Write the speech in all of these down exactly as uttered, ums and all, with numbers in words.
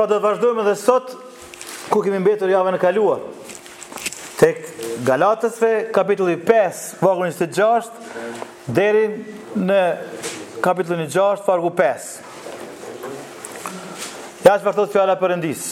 Pra do të vazhdojmë edhe sot ku kemi mbetur javën e kaluar. Tek Galatësve, kapitulli pesë, vargu njëzet e gjashtë deri në kapitullin e gjashtë, vargu pesë. Ja që vërtot fjala Perëndis.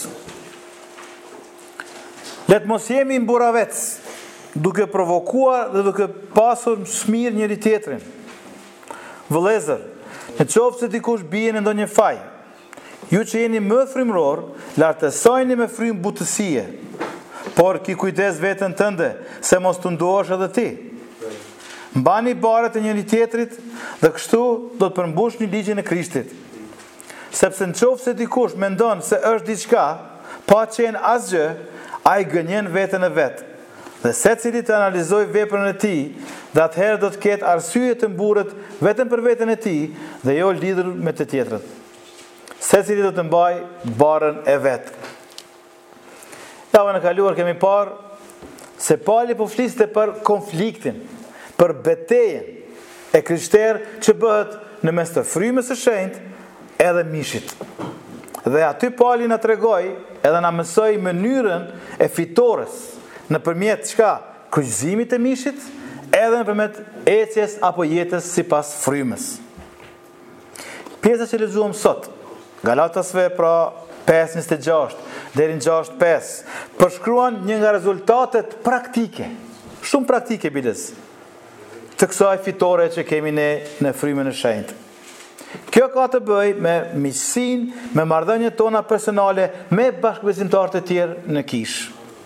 Let mos jemi mburavec, duke provokuar dhe duke pasur smir njëri tjetrin. Vëllezër, në qoftë se dikush bie në ndonjë faj, ju që jeni më frymëror, lartësojni me frymë butësie, por ki kujdes veten tënde, se mos të nduosh edhe ti. Mbani barët e njëri tjetrit, dhe kështu do të përmbushni ligjin e Krishtit. Sepse në qoftë se dikush mendon se është diçka, pa qenë asgjë, ai gënjen veten e vet. Dhe secili të analizoj veprën e tij, dhe atëherë do të ketë arsye të mburret vetëm për veten e tij dhe jo lidhur me të tjetrët. Secili do të mbaj barën e vet. Javën e kaluar kemi parë se Pali po fliste për konfliktin, për betejën e krishterë që bëhet në mes të frymës së shenjtë edhe mishit. Dhe aty Pali na tregoi edhe na mësoi mënyrën e fitores nëpërmjet çka? Kryqëzimit të mishit, edhe nëpërmjet ecjes apo jetës sipas frymës. Pjesa që lexuam sot, Galatasve pra pesë njëzet e gjashtë deri në gjashtë pesë, përshkruan një nga rezultatet praktike, shumë praktike biles, të kësaj fitore që kemi ne në frymën e shenjtë. Kjo ka të bëj me miqësinë, me marrëdhëniet tona personale me bashkëbesimtarët e tjerë në kishë.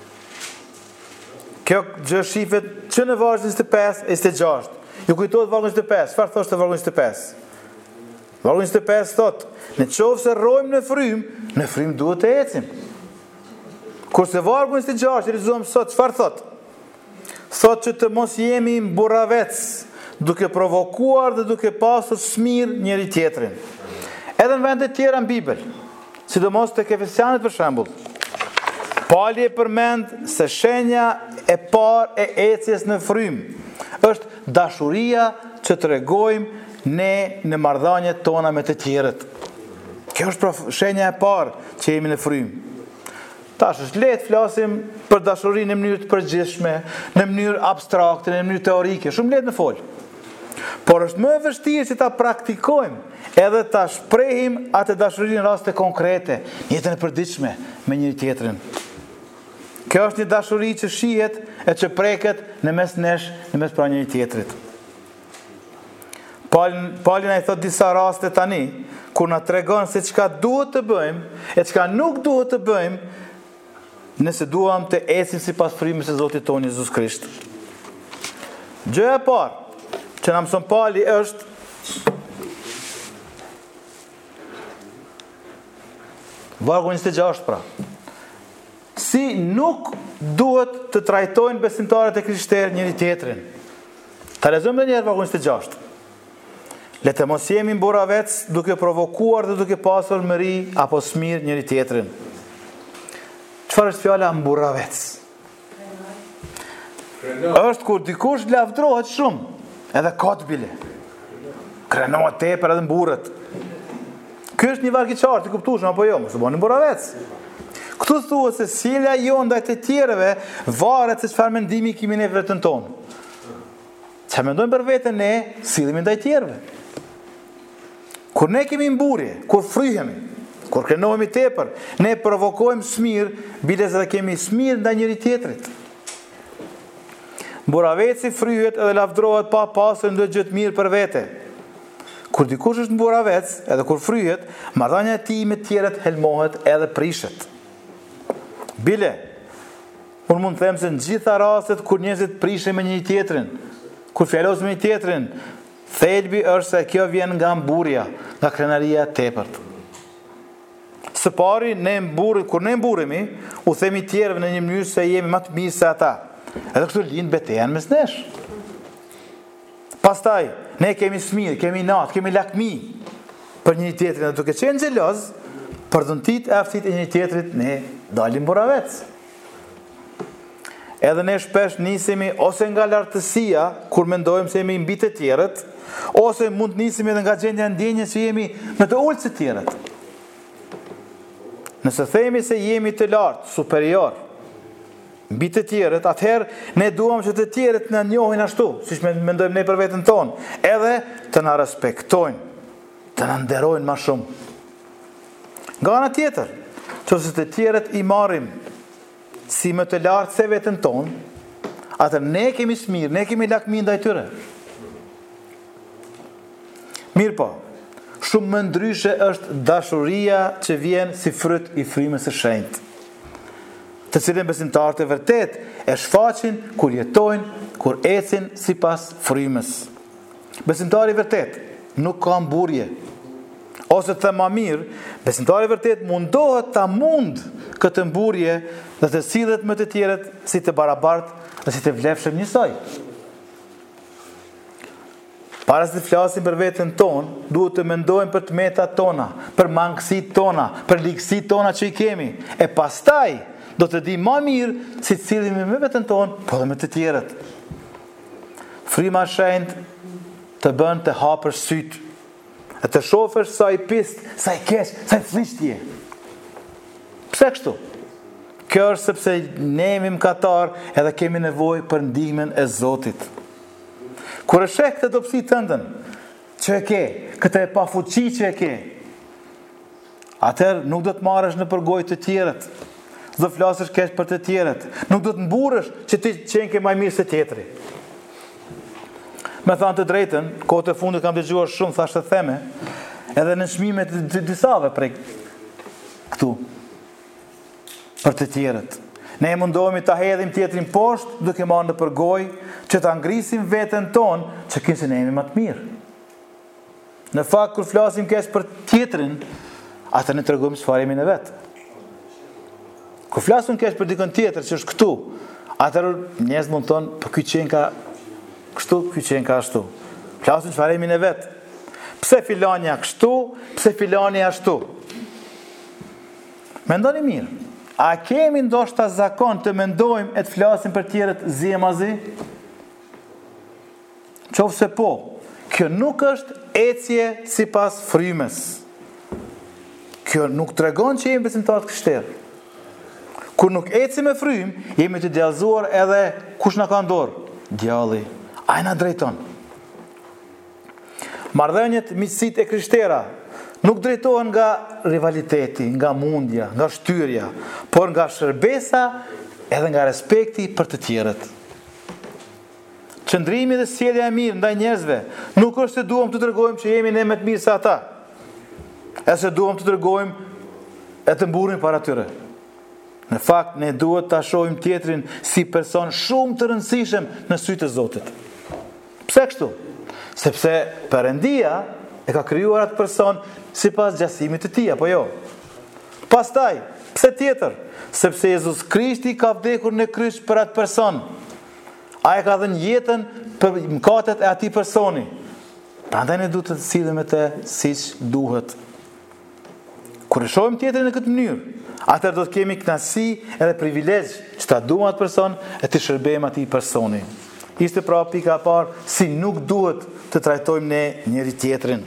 Kjo gjë shifet që në vargu njëzet e pesë e njëzet e gjashtë. Ju kujtohet vargu njëzet e pesë, çfarë thoshte vargu njëzet e pesë? Vargu njëzet e pesë thot, në qoftë se rrojmë në frymë, në frymë duhet të ecim. Kurse vargu njëzet e gjashtë, lexuam sot, çfarë thot? Thot që të mos jemi mburavec, duke provokuar dhe duke pasur smir njëri tjetrin. Edhe në vende tjera në Bibël, sidomos tek Efesianët për shembull, Pali e përmend se shenja e parë e ecjes në frymë është dashuria që tregojmë ne në marrëdhëniet tona me të tjerët. Kjo është pra shenja e parë që jemi në frymë. Tash është lehtë flasim për dashurinë në mënyrë të përgjithshme, në mënyrë abstrakte, në mënyrë teorike, shumë lehtë në fol. Por është më e vështirë që ta praktikojmë edhe ta shprehim atë dashurinë në raste konkrete, në jetën e përditshme me njëri tjetrin. Kjo është një dashuri që shihet e që preket në mes nesh, në mes pra njëri tjetrit. Pali na i thot disa raste tani, kur na tregon se çka duhet të bëjmë e çka nuk duhet të bëjmë nëse duam të ecim sipas frymës së Zotit tonë Jezus Krisht. Gjëja e parë që na mëson Pali është vargu njëzet e gjashtë pra. Si nuk duhet të trajtojnë besimtarët e krishterë njëri tjetrin. Ta lexojmë edhe një herë vargu njëzet e gjashtë. Le të mos jemi mburavec duke provokuar dhe duke pasur mëri apo smir njëri tjetrin. Çfarë është fjala mburavec? Është kur dikush lavdrohet shumë, edhe ka të bile. Krenohet tepër edhe mburret. Ky është një varg i qartë, i kuptueshëm apo jo? Mos u bëni mburavec. Këtu thuhet se sjellja jon ndaj të tjerëve varet se çfarë mendimi kemi ne vetën tonë. Çfarë mendojmë për veten ne, sillemi ndaj tjerëve. Kur ne kemi mburje, kur fryhemi, kur krenohemi tepër, ne provokojmë smir, biles edhe kemi smir ndaj njëri tjetrit. Mburaveci fryhet edhe lavdrohet pa pasur ndonjë gjë të mirë për vete. Kur dikush është mburavec, edhe kur fryhet, marrëdhënia e tij me të tjerët helmohet edhe prishet. Bile, unë mund të them se në gjitha rastet kur njerëzit prishin me njëri tjetrin, kur fjalosin me njëri tjetrin, thelbi është se kjo vjen nga mburja, nga krenaria e tepërt. Së pari, ne mburrim, kur ne mburremi, u themi tjerëve në një mënyrë se jemi më të mirë se ata. Edhe kështu lind betejën mes nesh. Pastaj, ne kemi smir, kemi inat, kemi lakmi për njëri tjetrin, dhe duke qenë xheloz, për dhuntit e aftit e njëri tjetrit, ne dalim mburavec. Edhe ne shpesh nisemi ose nga lartësia, kur mendojmë se jemi mbi të tjerët, ose mund nisemi edhe nga gjendja ndjenjes që jemi me të ulët se tjerët. Nëse themi se jemi të lartë, superior, mbi të tjerët, atëherë ne duam që të tjerët na njohin ashtu, siç mendojmë ne për veten tonë, edhe të na respektojnë, të na nderojnë më shumë. Nga ana tjetër, nëse të tjerët i marrim si më të lartë se veten tonë, atëherë ne kemi smir, ne kemi lakmi ndaj tyre. Mirë po, shumë më ndryshe është dashuria që vjen si fryt i frymës së shenjtë, të cilën besimtarët e vërtet e shfaqin kur jetojnë, kur ecin sipas frymës. Besimtari i vërtet nuk ka mburje, ose të më mirë, besimtari i vërtet mundohet ta mund këtë mburje dhe të sillet me të tjerët si të barabartë dhe si të vlefshëm njësoj. Para se të flasim për veten tonë, duhet të mendojmë për të metat tona, për mangësitë tona, për ligësitë tona që i kemi, e pastaj do të di më mirë si të sillemi me veten tonë, po dhe me të tjerët. Fryma e shenjtë të bën të hapësh syt, e të shohësh sa i pist, sa i keq, sa i thjeshtje. Pse kështu? Kjo është sepse ne jemi mëkatar edhe kemi nevojë për ndihmën e Zotit. Kur e sheh këtë dobësi tëndën që e ke, këtë e pafuqi që e ke, atëherë nuk do të marrësh në përgojë të tjerët, do të flasësh keq për të tjerët, nuk do të mburrësh që ti qenë ke më mirë se tjetri. Me thënë të drejtën, kohët e fundit kam dëgjuar shumë thashë të theme, edhe në çmimet të disave prej këtu për të tjerët. Ne mundohemi ta hedhim tjetrin poshtë duke marrë në përgojë që ta ngrisim veten tonë që kinse ne jemi më të mirë. Në fakt kur flasim keq për tjetrin, atë ne tregojmë çfarë jemi në vet. Kur flasim keq për dikën tjetër që është këtu, atëherë njerëz mund të thonë, po ky qen ka kështu, ky qen ka ashtu. Flasim çfarë jemi në vet. Pse filani kështu, pse filani ashtu? Mendoni mirë. A kemi ndoshta zakon të mendojmë e të flasim për tjerët zi e mazi? Qofse po, kjo nuk është ecje sipas frymës. Kjo nuk tregon që jemi besimtar të kështerë. Kur nuk ecim me frymë, jemi të djallëzuar edhe kush na ka në dorë? Djalli. Ai na drejton. Marrëdhëniet, miqësitë e krishterë nuk drejtohen nga rivaliteti, nga mundja, nga shtyrja, por nga shërbesa edhe nga respekti për të tjerët. Qëndrimi dhe sjellja e mirë ndaj njerëzve nuk është se duam të tregojmë që jemi ne më të mirë se ata, e se duam të tregojmë e të mburrim para tyre. Në fakt, ne duhet ta shohim tjetrin si person shumë të rëndësishëm në sytë e Zotit. Pse kështu? Sepse Perëndia e ka krijuar atë person sipas gjatësimit të tij, apo jo? Pastaj, pse tjetër? Sepse Jezus Krishti ka vdekur në kryq për atë person. Ai ka dhënë jetën për mëkatet e atij personi. Prandaj ne duhet të sillemi te siç duhet. Kur e shohim tjetrin në këtë mënyrë, atëherë do të kemi kënaqësi edhe privilegj që ta duam atë person e të shërbejmë atij personi. Ishte pra pika e parë si nuk duhet të trajtojmë ne njëri tjetrin.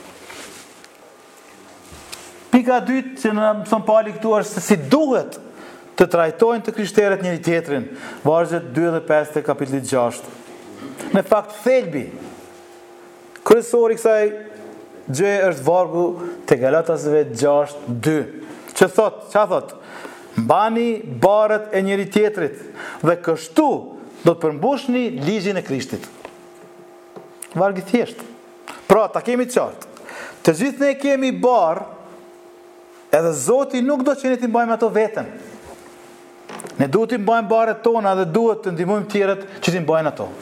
Pika e dytë që na mëson Pauli këtu është se si duhet të trajtojnë të krishterët njëri tjetrin. Vargjet dy dhe pesë të kapitullit gjashtë. Në fakt thelbi kryesor i kësaj gjë është vargu te Galatasve gjashtë dy. Që thot, çfarë thot? Mbani barët e njëri tjetrit dhe kështu do të përmbushni ligjin e Krishtit. Vargu i thjeshtë. Pra, ta kemi të qartë. Të gjithë ne kemi barë, edhe Zoti nuk do që ne t'i mbajmë ato vetëm. Ne duhet t'i mbajmë barët tona dhe duhet të ndihmojmë tjerët që t'i mbajnë ato.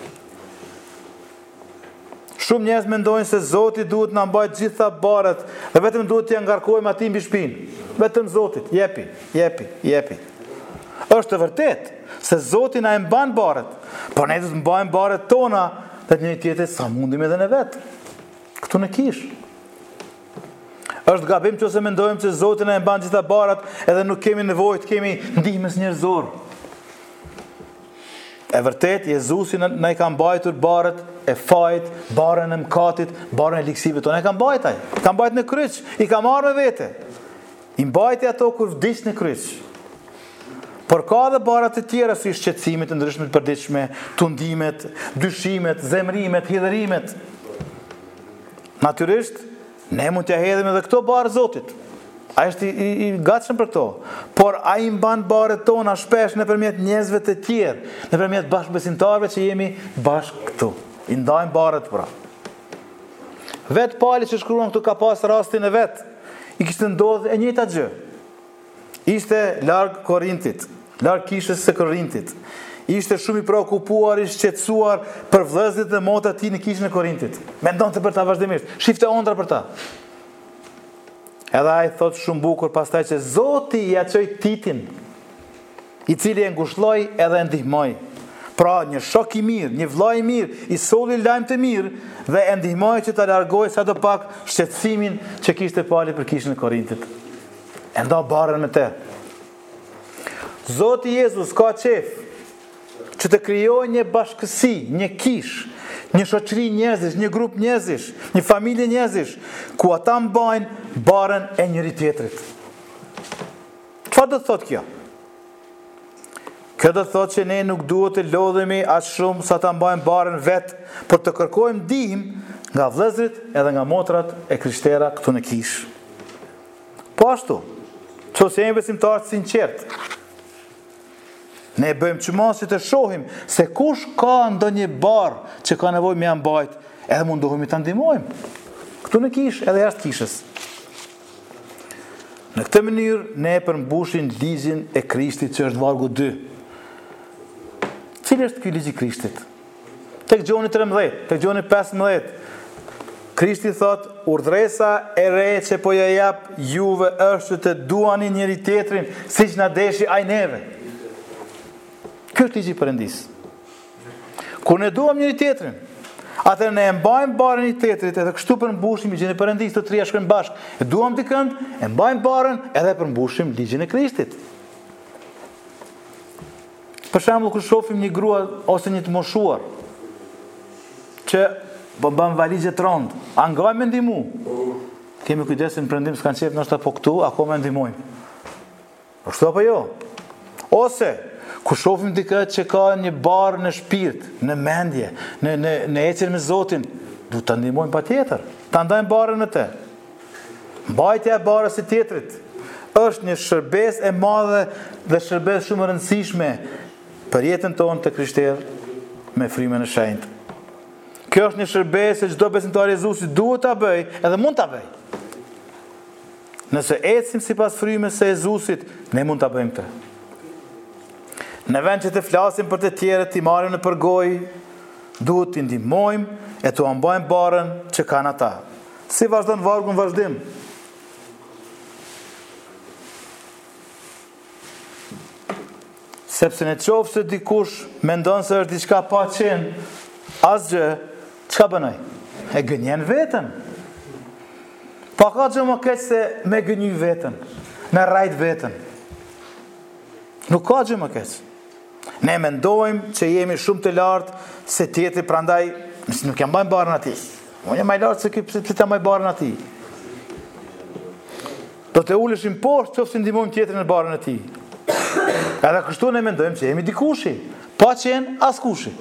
Shumë njerëz mendojnë se Zoti duhet na mbajë gjitha barët dhe vetëm duhet t'i ngarkojmë atij mbi shpinë. Vetëm Zotit, jepi, jepi, jepi. Është e vërtetë se Zoti na e mban barët, por ne duhet të mbajmë barët tona dhe të njëjtë tjetër sa mundim edhe në vetë. Këtu në kish. Është gabim që ose mendojmë që Zoti na e mban gjitha barat edhe nuk kemi nevojë të kemi ndihmës njerëzore. E vërtet, Jezusi na i ka mbajtur barët e fajit, barën e mëkatit, barën e liksive tonë. E ka mbajtur ai. Ka mbajtur në kryq, i ka marrë me vete. I mbajti ato kur vdiq në kryq. Por ka dhe barat të tjera si shqetësimet, ndryshmet e përditshme, tundimet, dyshimet, zemrimet, hidhërimet. Natyrisht, ne mund t'ja hedhim edhe këto barë Zotit. A është i, i, i gatshëm për këto. Por a i mban barët tona shpesh nëpërmjet njerëzve të tjerë, nëpërmjet bashkëbesimtarëve që jemi bashkë këtu. I ndajmë barët pra. Vetë Pali që shkruan këtu ka pas rastin e vetë. I kishte ndodhur e njëjta gjë. Ishte larg Korintit, larg kishës së Korintit. Ishte shumë i preokupuar, i shqetësuar për vëllezërit dhe motrat e tij në kishën e Korintit. Mendonte për ta vazhdimisht, shifte ëndra për ta. Edhe ai thot shumë bukur pastaj që Zoti ja çoi Titin, i cili e ngushëlloi edhe e ndihmoi. Pra një shok i mirë, një vëlla i mirë, i solli lajm të mirë dhe e ndihmoi që ta largojë sadopak shqetësimin që kishte Pali për kishën e Korintit. E nda barën me te. Zoti Jezus ka qef që të krijojë një bashkësi, një kish, një shoqëri njerëzish, një grup njerëzish, një familje njerëzish, ku ata mbajnë barën e njëri tjetrit. Çfarë do të thotë kjo? Kjo do të thotë që ne nuk duhet të lodhemi aq shumë sa ta mbajmë barën vetë, por të kërkojmë ndihmë nga vëllezërit edhe nga motrat e krishterë këtu në kish. Po ashtu, nëse jemi besimtarë të sinqertë, ne bëjmë çmos që të shohim se kush ka ndonjë barë që ka nevojë me mbajt, edhe mundohemi ta ndihmojmë. Këtu në kish edhe jashtë kishës. Në këtë mënyrë ne përmbushim ligjin e Krishtit që është vargu dy. Cili është ky ligj i Krishtit? Tek Gjoni tridhjetë, tek Gjoni pesëmbëdhjetë, Krishti thot, urdhresa e re që po ja jap juve është të duani njëri tjetrin siç na deshi ai neve. Ky është ligji i Perëndis. Kur ne duam njëri tjetrin, atëherë ne e mbajmë barën e tjetrit edhe kështu përmbushim ligjin e Perëndis, të trija shkojnë bashkë. E duam dikën, e mbajmë barën edhe përmbushim ligjin e Krishtit. Për shembull, kur shohim një grua ose një të moshuar që po bën valizhe të rënd, a ngaj me ndihmu? Kemi kujdesin prendim s'kan qef nështë po këtu, ako me ndihmojmë. Po shto apo jo? Ose, ku shofim dikë që ka një barë në shpirt, në mendje, në, në, në ecjen me Zotin, du të ndihmojmë pa tjetër, ta ndajmë barën me te. Mbajtja e barës së tjetrit është një shërbes e madhe dhe shërbes shumë e rëndësishme për jetën tonë të krishterë me frymën e shenjtë. Kjo është një shërbes që çdo besimtar i Jezusit duhet ta bëj, edhe mund ta bëj. Nëse ecim sipas frymës së Jezusit, ne mund ta bëjmë këtë. Në vend që të flasim për të tjerët, t'i marrim në përgojë, duhet t'i ndihmojmë e t'u mbajmë barën që kanë ata. Si vazhdon vargu në vazhdim? Sepse në qoftë se dikush mendon se është diçka pa qenë, asgjë, çka bën ai? E gënjen veten. Pa ka gjë më keq se me gënjy veten, me rajt veten. Nuk ka gjë më keq. Ne mendojmë që jemi shumë të lartë se tjetri, prandaj nuk jam mbajmë barën atij. Unë jam më i lartë se ky, pse ti ta mbaj barën atij? Do të uleshim poshtë nëse ndihmojmë tjetrin në barën e tij. Edhe kështu ne mendojmë që jemi dikushi, pa qenë askushi.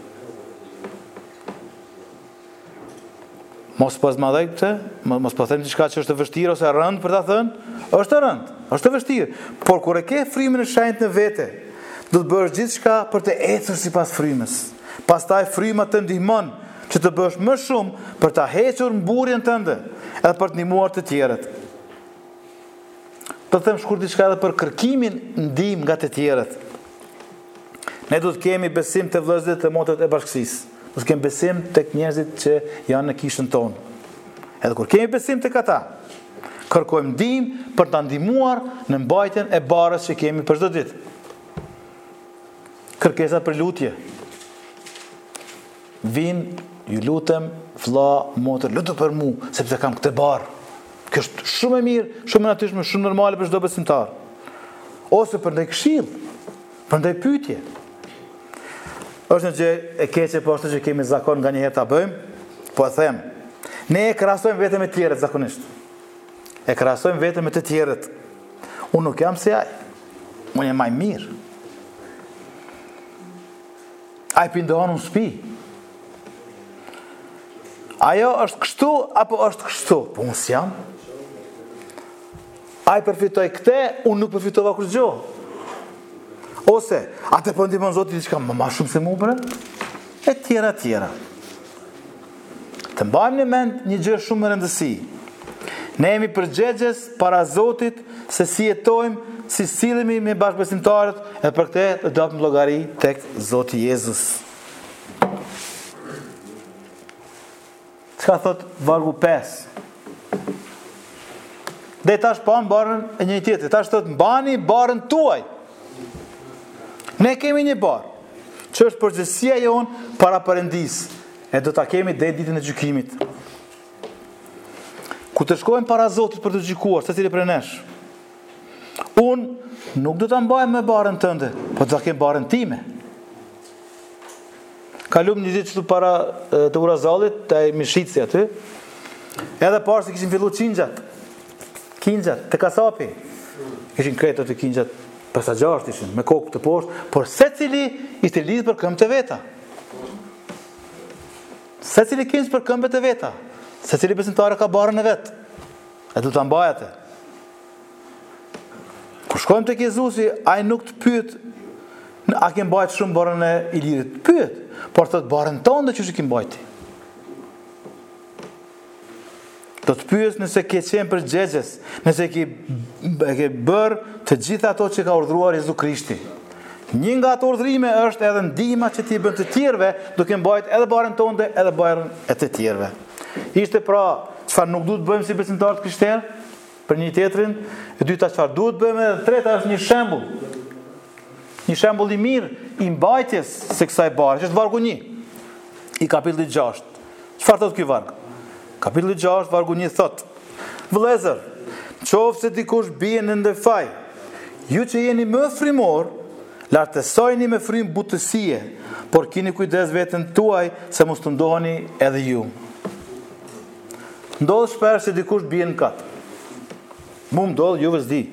Mos pas madhej këtë, mos po them diçka që është e vështirë ose e rëndë për ta thënë, është e rëndë, është e vështirë. Por kur e ke frymën e shenjtë në vete, do të bësh gjithçka për të ecur sipas frymës. Pastaj fryma të ndihmon që të bësh më shumë për ta hequr mburjen tënde, edhe për të ndihmuar të tjerët. Do të them shkurt diçka edhe për kërkimin ndihmë nga të tjerët. Ne do të kemi besim te vëllezërit e motrat e bashkësisë. Do të kemi besim tek njerëzit që janë në kishën tonë. Edhe kur kemi besim tek ata, kërkojmë ndihmë për ta ndihmuar në mbajtjen e barës që kemi për çdo ditë. Kërkesa për lutje. Vin, ju lutem, vlla, motër, lutu për mua, sepse kam këtë barë. Kjo është shumë e mirë, shumë e natyrshme, shumë normale për çdo besimtar. Ose për ndaj këshill, për ndaj pyetje. Është një gjë e keqe, po është që kemi zakon nga njëherë ta bëjmë, po e them. Ne e krahasojmë veten me të tjerët zakonisht. E krahasojmë veten me të tjerët. Unë nuk jam si ai. Unë jam maj mirë. Ai pindohan unë spi. Ajo është kështu, apo është kështu? Po unë s'jam. Ai përfitoj këte, unë nuk përfitova kur gjo. Ose, atë po ndihmon Zoti diçka më ma shumë se mu bre? E tjera, tjera. Të mbajmë në mend një gjë shumë më rëndësi. Ne jemi përgjegjes para Zotit se si jetojmë, si sillemi me bashkëbesimtarët, e për këtë do të japim llogari tek Zoti Jezus. Çka thot vargu pesë? Dhe tash pa barën e një tjetër. Tash thot mbani barën tuaj. Ne kemi një barë, që është përgjegjësia jonë para Perëndis, e do ta kemi deri ditën e gjykimit. Ku të shkojmë para Zotit për të gjykuar secili prej nesh, unë nuk do ta mbaj me barën tënde, po do ta kem barën time. Kalum një ditë këtu para të Urazallit, te Mishici aty. Edhe parë se kishin filluar qingjat. Kingjat te kasapi. Kishin kretë të kingjat pasagjarët ishin, me kokë të poshtë, por secili ishte lidhur për këmbët e veta. Secili kinj për këmbët e veta. Secili besimtar ka barën e vet. E do ta mbajate. Kur shkojmë tek Jezusi, ai nuk të pyet a ke mbajt shumë barën e Ilirit. Pyet, por thot barën tonë që ke mbajti. Do të pyes nëse ke qenë përgjegjes, nëse ke, ke bërë të gjitha ato që ka urdhëruar Jezu Krishti. Një nga ato urdhrime është edhe ndihma që ti bën të tjerëve, duke mbajtur edhe barën tonë edhe barën e të tjerëve. Ishte pra çfarë nuk duhet bëjmë si besimtarë krishterë për një tjetrin, e dyta çfarë duhet bëjmë, edhe treta është një shembull. Një shembull i mirë i mbajtjes së kësaj bare, që është vargu një i kapitullit gjashtë. Çfarë thot ky varg? Kapitulli gjashtë, vargu një thot: Vëllezër, qoftë se dikush bie në ndërfaj, ju që jeni më frimor, lartësojeni me frymë butësie, por kini kujdes veten tuaj se mos të ndoheni edhe ju. Ndodh shpesh se dikush bie në kat. Mu më ndodh, juve s'di.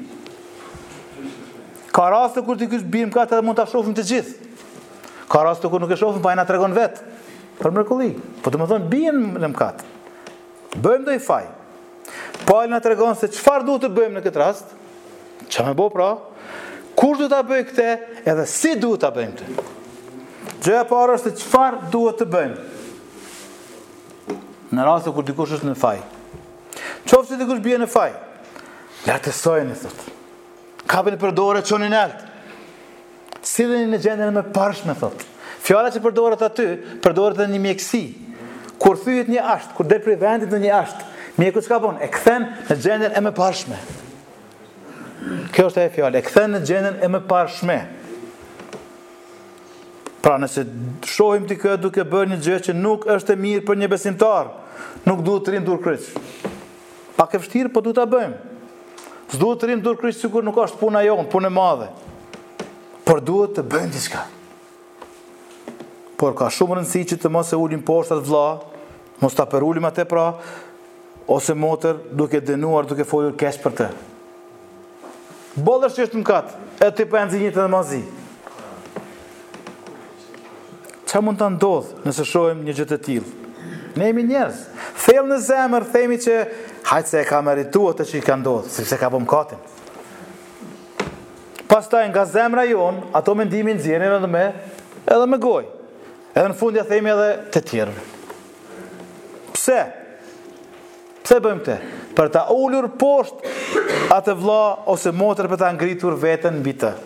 Ka raste kur dikush bie në kat edhe mund ta shohim të gjithë. Ka raste kur nuk e shohim, pa ai na tregon vet. Për mrekulli. Po të më thonë bie në kat. Bëjmë do i faj. Paul na tregon se çfarë duhet të bëjmë në këtë rast. Çfarë më bëu pra? Kush duhet ta bëjë këtë, edhe si duhet ta bëjmë këtë. Gjëja e parë është se çfarë duhet të bëjmë. Në rast kur dikush është në faj. Qoftë se dikush bie në faj, lartësojeni thot. Kapeni për dorë, çoni lart. Silleni në gjendjen më parshme thot. Fjala që përdoret aty, përdoret në një mjeksi. Kur thyet një asht, kur del prej vendit në një asht, mjeku çka bën? E kthen në gjendjen e mëparshme. Kjo është ajo fjalë, e kthen në gjendjen e mëparshme. Pra nëse shohim ti kë duke bërë një gjë që nuk është e mirë për një besimtar, nuk duhet të rrim dur kryq. Pak e vështirë, po duhet ta bëjmë. S'duhet të rrim dur kryq sikur nuk është puna jonë, punë e madhe. Por duhet të bëjmë diçka. Por ka shumë rëndësi që të mos e ulim poshtë atë vlla, mos ta perulim atë pra, ose motër duke dënuar, duke folur keq për të. Bollësh që është mëkat, e ti pa nxinjit edhe mazi. Çfarë mund të ndodh nëse shohim një gjë të tillë? Ne jemi njerëz. Thellë në zemër themi që hajtë se e ka merituar atë që i ka ndodhur, sepse ka bën mëkatin. Pastaj nga zemra jon, ato mendimin nxjerrin edhe me edhe me gojë. Edhe në fund ja themi edhe të tjerëve. Pse? Pse bëjmë këtë? Për ta ulur poshtë atë vlla ose motër, për ta ngritur veten mbi të.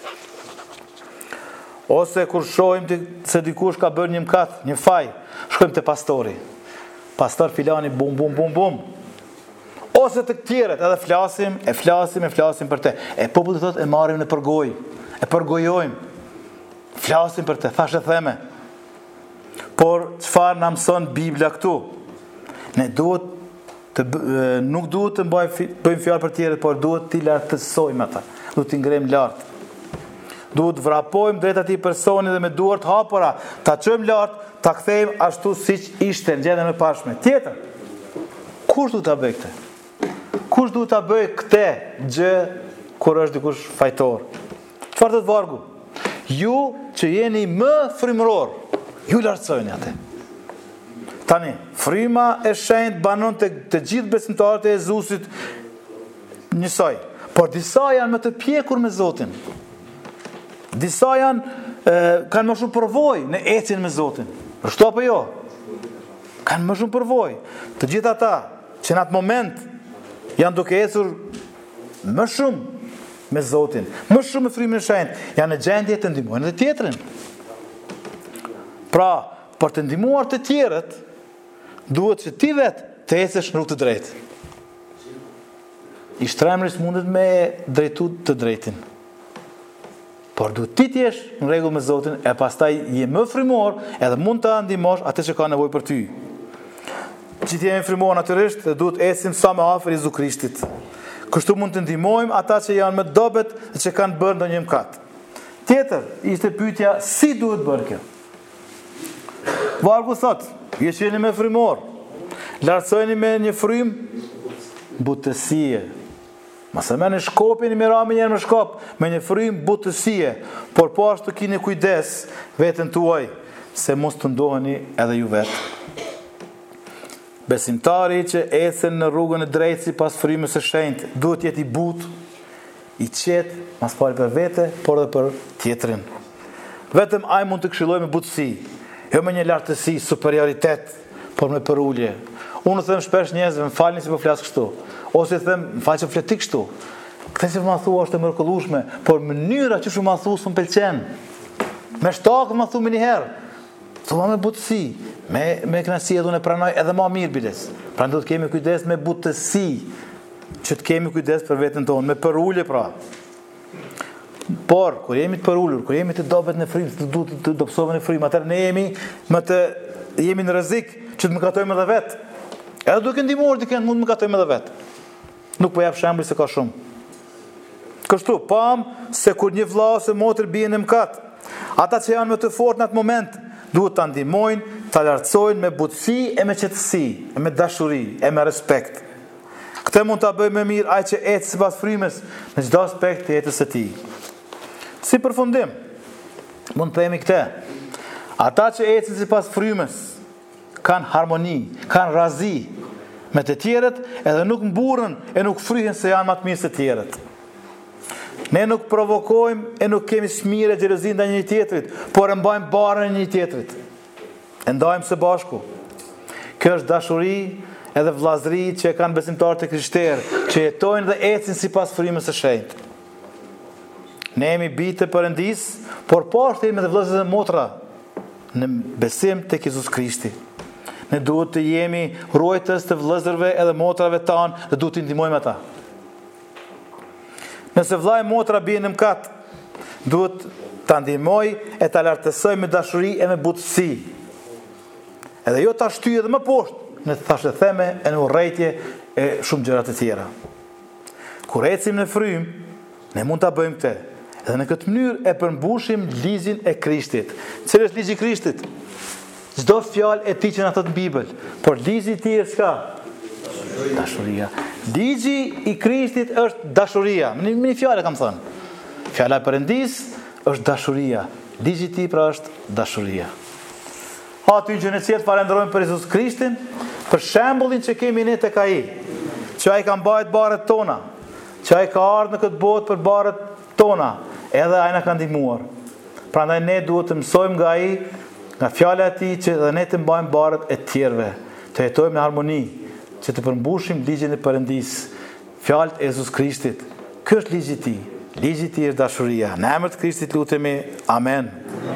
Ose kur shohim se dikush ka bërë një mëkat, një faj, shkojmë te pastori. Pastor filani bum bum bum bum. Ose të tjerët, edhe flasim, e flasim, e flasim për të. E populli thotë e marrim në përgojë, e përgojojmë. Flasim për të, thashë theme. Por çfarë na mëson Bibla këtu? Ne duhet të nuk duhet të bëjmë fjalë për tjerët, por duhet t'i lartësojmë ata. Duhet t'i ngrejmë lart. Duhet të vrapojmë drejt atij personi dhe me duart hapura, ta çojmë lart, ta kthejmë ashtu siç ishte në gjendjen e pashme. Tjetër. Kush duhet ta bëjë këtë? Kush duhet ta bëjë këtë gjë kur është dikush fajtor. Çfarë do të vargu? Ju që jeni më frymëror, ju lartësojeni atë. Tani, fryma e shenjtë banon të, të gjithë besimtarët e Jezusit njësoj, por disa janë më të pjekur me Zotin. Disa janë e, kanë më shumë përvojë në ecjen me Zotin. Ashtu apo jo? Kanë më shumë përvojë. Të gjithë ata që në atë moment janë duke ecur më shumë me Zotin, më shumë me frymën e shenjtë, janë në gjendje të ndihmojnë të tjetrin. Pra, për të ndihmuar të tjerët, duhet që ti vetë të ecesh në rrugë të drejtë. I shtremëris mundet me drejtu të drejtin. Por duhet ti t'jesh në rregull me Zotin, e pastaj je më frymor, edhe mund ta ndihmosh atë që ka nevojë për ty. Që ti jemi frymor natyrisht, dhe duhet ecim sa më afër Jezu Krishtit. Kështu mund të ndihmojmë ata që janë më dobet dhe që kanë bërë ndonjë mëkat. Tjetër, ishte pyetja si duhet bërë kjo. Vargu thot, ju që jeni me frymor, lartësojeni me një frymë butësie. Mos e merrni shkopin, i merrni një herë me shkop, me një frymë butësie, por po ashtu keni kujdes veten tuaj, se mos të ndoheni edhe ju vetë. Besimtari që ecën në rrugën e drejtë sipas frymës së shenjtë, duhet jetë i butë, i qetë, mas pari për vete, por edhe për tjetrin. Vetëm ai mund të këshillojë me butësi, jo me një lartësi, superioritet, por me përulje. Unë them shpesh njerëzve, më falni si po flas kështu, ose them, më fal që flet ti kështu. Këtë që më thua është e mrekullueshme, por mënyra që më thua s'm pëlqen. Me shtakë më thua më një herë. Thua me butësi, me me kënaqësi edhe unë pranoj edhe më mirë biles. Prandaj do të kemi kujdes me butësi, që të kemi kujdes për veten tonë, me përulje pra. Por, kur jemi të përullur, kur jemi të dobet në frymë, të du të dobësove në frymë, atër ne jemi më të jemi në rrezik që të mëkatojmë edhe vetë. Edhe duke ndihmuar dikën mund të mëkatojmë edhe vetë. Nuk po jap shembull se ka shumë. Kështu, pam se kur një vëlla ose motër bien në mëkat, ata që janë më të fortë në atë moment, duhet ta ndihmojnë, ta lartësojnë me butësi e me qetësi, e me dashuri, e me respekt. Këtë mund ta bëjë më mirë ai që ecë sipas frymës në çdo aspekt të jetës së tij. Si përfundim, mund të themi këtë. Ata që ecën sipas frymës kanë harmoni, kanë razi me të tjerët, edhe nuk mburren e nuk fryhen se janë më të mirë se të tjerët. Ne nuk provokojmë e nuk kemi smire e xhelozi ndaj njëri tjetrit, por e mbajmë barën e njëri tjetrit. E ndajmë së bashku. Kjo është dashuri edhe vllazëri që kanë besimtarët e krishterë, që jetojnë dhe ecin sipas frymës së shenjtë. Ne jemi bitë të Perëndis, por poshtë jemi dhe vëllezër dhe motra në besim tek Jezus Krishti. Ne duhet të jemi ruajtës të vëllezërve edhe motrave tanë dhe duhet të ndihmojmë ata. Nëse vllai e motra bien në mëkat, duhet ta ndihmoj e ta lartësoj me dashuri e me butësi. Edhe jo ta shtyj edhe më poshtë në thashë theme e në urrëtie e shumë gjëra të tjera. Kur ecim në frymë, ne mund ta bëjmë këtë. Edhe në këtë mënyrë e përmbushim ligjin e Krishtit. Cili është ligji i Krishtit? Çdo fjalë e tij që na thot në Bibël, por ligji i tij është çka? Dashuria. Ligji i Krishtit është dashuria. Në një fjalë kam thënë. Fjala e Perëndis është dashuria. Ligji i tij pra është dashuria. Ha ty që ne qëtë falenderojmë për Jezus Krishtin, për shembullin që kemi ne tek ai, që ai ka mbajtur barret tona, që ai ka ardhur në këtë botë për barret tona, edhe ai na ka ndihmuar. Prandaj ne duhet të mësojmë nga ai, nga fjala e tij, që edhe ne të mbajmë barret e tjerëve, të jetojmë në harmoni, që të përmbushim ligjin e Perëndis, fjalët e Jezus Krishtit. Ky është ligji i tij. Ligji i tij është dashuria. Në emër të Krishtit lutemi. Amen.